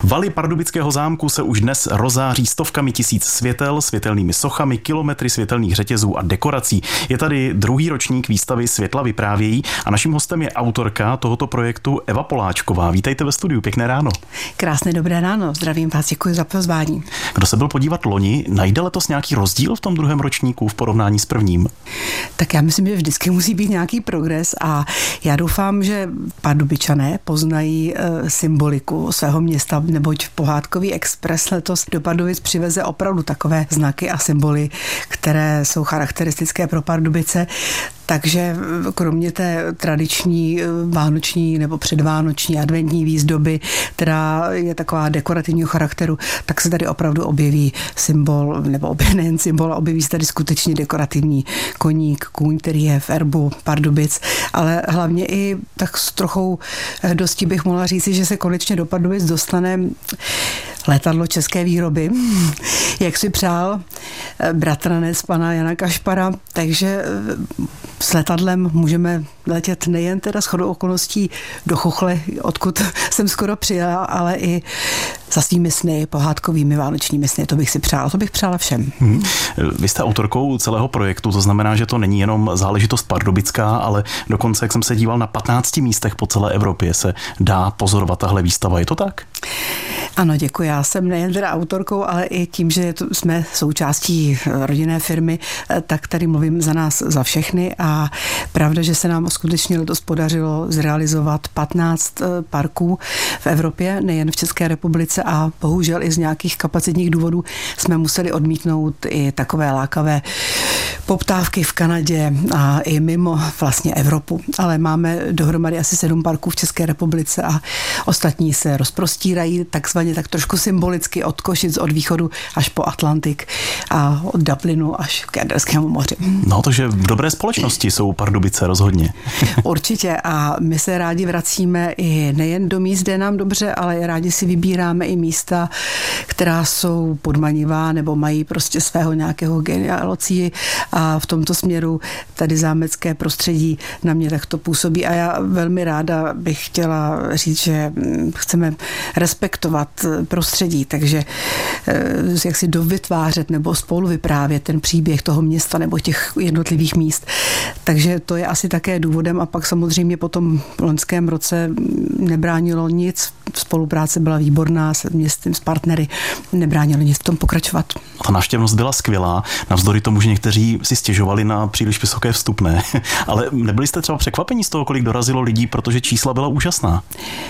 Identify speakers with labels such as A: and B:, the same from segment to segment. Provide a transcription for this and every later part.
A: Valy Pardubického zámku se už dnes rozáří stovkami tisíc světel, světelnými sochami, kilometry světelných řetězů a dekorací. Je tady druhý ročník výstavy Světla vyprávějí a naším hostem je autorka tohoto projektu Eva Poláčková. Vítejte ve studiu, pěkné ráno.
B: Krásné dobré ráno, zdravím vás, děkuji za pozvání.
A: Kdo se byl podívat loni, najde letos nějaký rozdíl v tom druhém ročníku v porovnání s prvním?
B: Tak já myslím, že vždycky musí být nějaký progres a já doufám, že Pardubičané poznají symboliku svého města, neboť Pohádkový expres letos do Pardubic přiveze opravdu takové znaky a symboly, které jsou charakteristické pro Pardubice. Takže kromě té tradiční vánoční nebo předvánoční adventní výzdoby, která je taková dekorativního charakteru, tak se tady opravdu objeví symbol, nebo nejen symbol, objeví se tady skutečně dekorativní koník, kůň, který je v erbu Pardubic, ale hlavně i tak s trochou hrdosti bych mohla říci, že se konečně do Pardubic dostane letadlo české výroby, jak si přál bratranec pana Jana Kašpara, takže s letadlem můžeme letět nejen teda shodou okolností do Chuchle, odkud jsem skoro přijela, ale i za svými sny, pohádkovými vánočními sny, to bych si přála, to bych přála všem.
A: Vy jste autorkou celého projektu, to znamená, že to není jenom záležitost pardubická, ale dokonce, jak jsem se díval, na 15 místech po celé Evropě se dá pozorovat tahle výstava, je to tak?
B: Ano, děkuji. Já jsem nejen teda autorkou, ale i tím, že jsme součástí rodinné firmy, tak tady mluvím za nás, za všechny a pravda, že se nám skutečně letos podařilo zrealizovat 15 parků v Evropě, nejen v České republice a bohužel i z nějakých kapacitních důvodů jsme museli odmítnout i takové lákavé poptávky v Kanadě a i mimo vlastně Evropu. Ale máme dohromady asi 7 parků v České republice a ostatní se rozprostírají takzvaně tak trošku symbolicky od Košic, od východu až po Atlantik a od Dublinu až k Jaderskému moři.
A: No, takže v dobré společnosti jsou Pardubice rozhodně.
B: Určitě a my se rádi vracíme i nejen do míst, kde nám dobře, ale rádi si vybíráme i místa, která jsou podmanivá nebo mají prostě svého nějakého genialocí a v tomto směru tady zámecké prostředí na mě takto působí a já velmi ráda bych chtěla říct, že chceme respektovat prostředí, takže jak si dovytvářet nebo spolu vyprávět ten příběh toho města nebo těch jednotlivých míst. Takže to je asi také důvodem a pak samozřejmě po tom loňském roce nebránilo nic. Spolupráce byla výborná s městem, s partnery, nebránilo nic v tom pokračovat.
A: Ta návštěvnost byla skvělá, navzdory tomu, že někteří si stěžovali na příliš vysoké vstupné. Ale nebyli jste třeba překvapení z toho, kolik dorazilo lidí, protože čísla byla úžasná?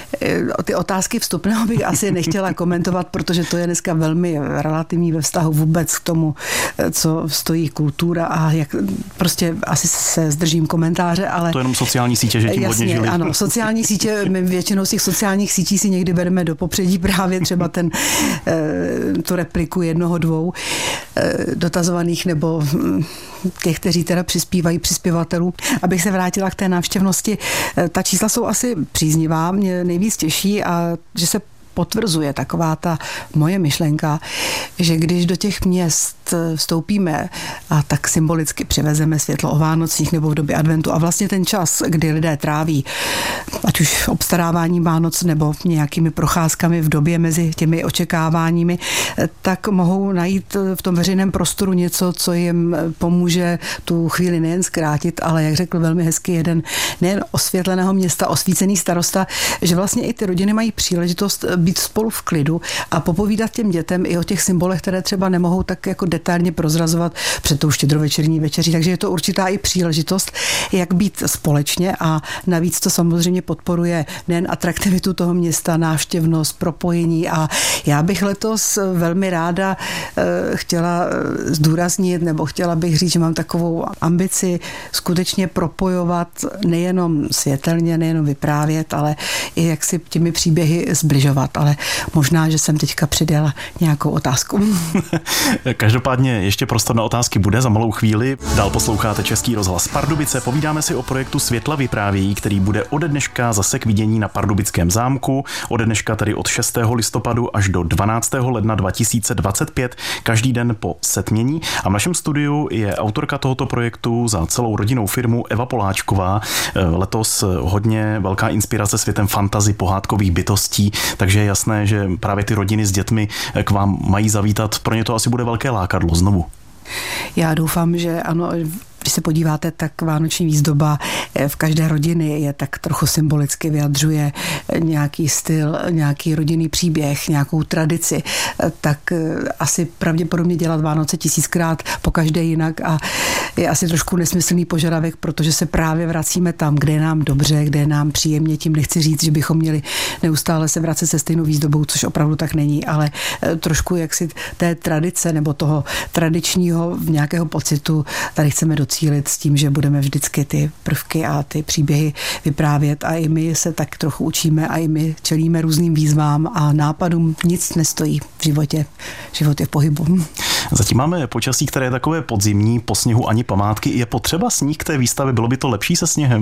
B: Ty otázky vstupného bych asi nechtěla komentovat, protože to je dneska velmi relativní ve vztahu vůbec k tomu, co stojí kultura a jak prostě asi se zdržím komentáře, ale...
A: To jenom sociální sítě, že tím hodně žili.
B: Ano, sociální sítě, my většinou z těch sociálních sítí si někdy bereme do popředí právě třeba tu repliku 1-2 dotazovaných nebo těch, kteří teda přispívají přispěvatelů. Abych se vrátila k té návštěvnosti, ta čísla jsou asi příznivá, mě nejvíc těší a že se potvrzuje taková ta moje myšlenka, že když do těch měst vstoupíme a tak symbolicky přivezeme světlo o Vánocích nebo v době adventu a vlastně ten čas, kdy lidé tráví, ať už obstaráváním Vánoc nebo nějakými procházkami v době mezi těmi očekáváními, tak mohou najít v tom veřejném prostoru něco, co jim pomůže tu chvíli nejen zkrátit, ale jak řekl velmi hezky jeden nejen osvětleného města, osvícený starosta, že vlastně i ty rodiny mají příležitost být spolu v klidu a popovídat těm dětem i o těch symbolech, které třeba nemohou tak jako detailně prozrazovat před tou štědrovečerní večeří. Takže je to určitá i příležitost, jak být společně a navíc to samozřejmě podporuje nejen atraktivitu toho města, návštěvnost, propojení a já bych letos velmi ráda chtěla zdůraznit nebo chtěla bych říct, že mám takovou ambici skutečně propojovat nejenom světelně, nejenom vyprávět, ale i jak si těmi příběhy zbližovat. Ale možná, že jsem teďka přidala nějakou otázku.
A: Každopádně Každopádně ještě prostor na otázky bude za malou chvíli. Dál posloucháte Český rozhlas Pardubice. Povídáme si o projektu Světla vyprávějí, který bude ode dneška zase k vidění na Pardubickém zámku. Ode dneška tedy od 6. listopadu až do 12. ledna 2025. Každý den po setmění. A v našem studiu je autorka tohoto projektu za celou rodinnou firmu Eva Poláčková. Letos hodně velká inspirace světem fantasy, pohádkových bytostí, takže je jasné, že právě ty rodiny s dětmi k vám mají zavítat. Pro ně to asi bude velké lákadlo znovu.
B: Já doufám, že ano. Když se podíváte, tak vánoční výzdoba v každé rodiny je tak trochu symbolicky vyjadřuje nějaký styl, nějaký rodinný příběh, nějakou tradici, tak asi pravděpodobně dělat Vánoce 1000krát po každé jinak a je asi trošku nesmyslný požadavek, protože se právě vracíme tam, kde je nám dobře, kde je nám příjemně. Tím nechci říct, že bychom měli neustále se vracet se stejnou výzdobou, což opravdu tak není, ale trošku jaksi té tradice nebo toho tradičního nějakého pocitu tady chceme docílit s tím, že budeme vždycky ty prvky a ty příběhy vyprávět a i my se tak trochu učíme a i my čelíme různým výzvám a nápadům. Nic nestojí v životě. Život je v pohybu.
A: Zatím máme počasí, které je takové podzimní, po sněhu ani památky. Je potřeba sníh k té výstavě? Bylo by to lepší se sněhem?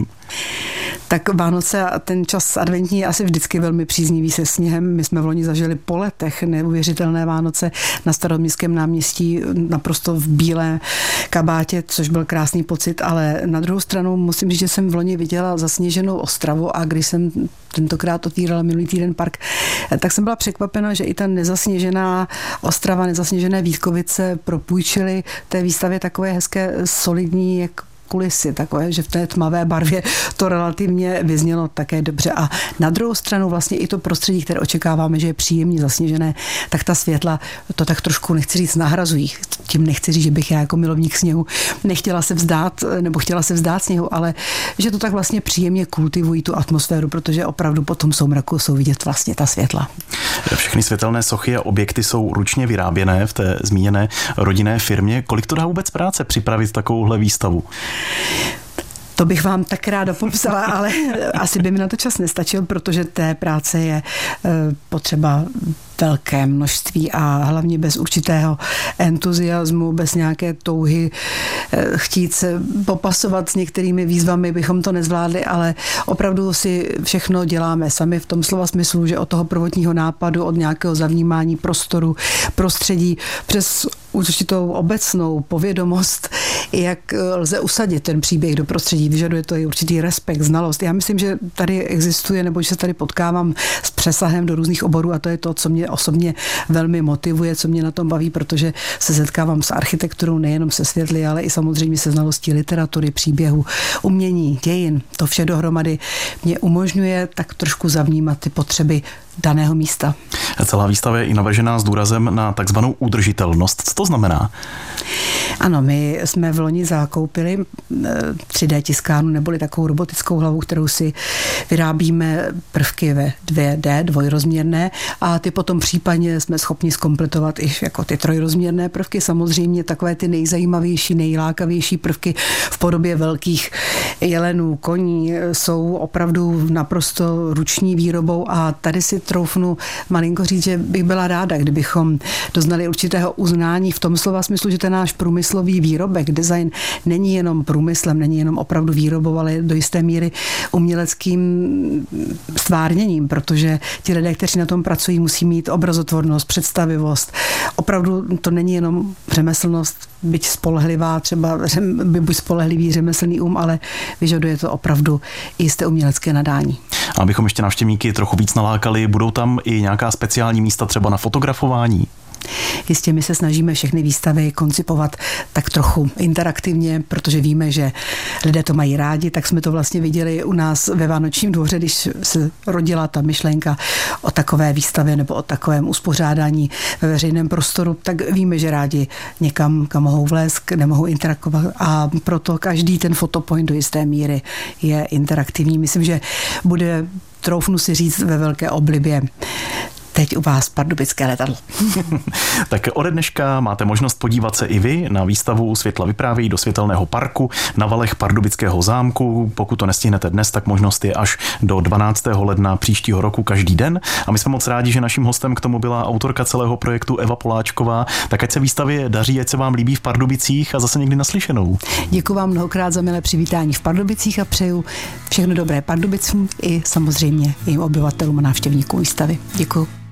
B: Tak Vánoce a ten čas adventní je asi vždycky velmi příznivý se sněhem. My jsme v loni zažili po letech neuvěřitelné Vánoce na Staroměstském náměstí, naprosto v bílé kabátě, což byl krásný pocit, ale na druhou stranu musím říct, že jsem v loni viděla zasněženou Ostravu a když jsem tentokrát otvírala minulý týden park, tak jsem byla překvapena, že i ta nezasněžená Ostrava, nezasněžené Vítkovice propůjčily té výstavě takové hezké solidní, jak kulisy, takové, že v té tmavé barvě to relativně vyznělo také dobře. A na druhou stranu vlastně i to prostředí, které očekáváme, že je příjemně zasněžené, tak ta světla to tak trošku, nechci říct, nahrazují. Tím nechci říct, že bych já jako milovník sněhu nechtěla se vzdát, nebo chtěla se vzdát sněhu, ale že to tak vlastně příjemně kultivují tu atmosféru, protože opravdu po tom soumraku jsou vidět vlastně ta světla.
A: Všechny světelné sochy a objekty jsou ručně vyráběné v té zmíněné rodinné firmě. Kolik to dá vůbec práce připravit takovouhle výstavu?
B: To bych vám tak ráda popsala, ale asi by mi na to čas nestačil, protože té práce je potřeba velké množství a hlavně bez určitého entuziasmu, bez nějaké touhy chtít se popasovat s některými výzvami, bychom to nezvládli, ale opravdu si všechno děláme sami v tom slova smyslu, že od toho prvotního nápadu, od nějakého zavnímání prostoru, prostředí, přes určitou obecnou povědomost, jak lze usadit ten příběh do prostředí. Vyžaduje to i určitý respekt, znalost. Já myslím, že tady existuje, nebo že se tady potkávám s přesahem do různých oborů a to je to, co mě osobně velmi motivuje, co mě na tom baví, protože se setkávám s architekturou, nejenom se světly, ale i samozřejmě se znalostí literatury, příběhu, umění, dějin. To vše dohromady mě umožňuje tak trošku zavnímat ty potřeby daného místa.
A: Celá výstava je i navržená s důrazem na takzvanou udržitelnost. Co to znamená?
B: Ano, my jsme v loni zakoupili 3D tiskárnu, neboli takovou robotickou hlavu, kterou si vyrábíme prvky ve 2D, dvojrozměrné, a ty potom případně jsme schopni zkompletovat i jako ty trojrozměrné prvky. Samozřejmě takové ty nejzajímavější, nejlákavější prvky v podobě velkých jelenů, koní jsou opravdu naprosto ruční výrobou a tady si troufnu malinko říct, že bych byla ráda, kdybychom doznali určitého uznání v tom slova smyslu, že ten náš průmyslový výrobek, design není jenom průmyslem, není jenom opravdu výrobou, ale do jisté míry uměleckým stvárněním, protože ti lidé, kteří na tom pracují, musí mít obrazotvornost, představivost. Opravdu to není jenom řemeslnost, byť spolehlivá, třeba buď spolehlivý řemeslný ale vyžaduje to opravdu jisté umělecké nadání.
A: A abychom ještě návštěvníky trochu víc nalákali, budou tam i nějaká speciální místa třeba na fotografování?
B: Jistě my se snažíme všechny výstavy koncipovat tak trochu interaktivně, protože víme, že lidé to mají rádi, tak jsme to vlastně viděli u nás ve Vánočním dvoře, když se rodila ta myšlenka o takové výstavě nebo o takovém uspořádání ve veřejném prostoru, tak víme, že rádi někam, kam mohou vlézt, nemohou interagovat a proto každý ten fotopoint do jisté míry je interaktivní. Myslím, že bude, troufnu si říct, ve velké oblibě teď u vás pardubické letadlo.
A: Tak ode dneška máte možnost podívat se i vy na výstavu Světla vyprávějí do Světelného parku na valech Pardubického zámku. Pokud to nestihnete dnes, tak možnost je až do 12. ledna příštího roku každý den. A my jsme moc rádi, že naším hostem k tomu byla autorka celého projektu Eva Poláčková. Tak ať se výstavě daří, ať se vám líbí v Pardubicích a zase někdy naslyšenou.
B: Děkuji vám mnohokrát za milé přivítání v Pardubicích a přeju všechno dobré Pardubicům i samozřejmě i obyvatelům a návštěvníkům výstavy. Děkuji.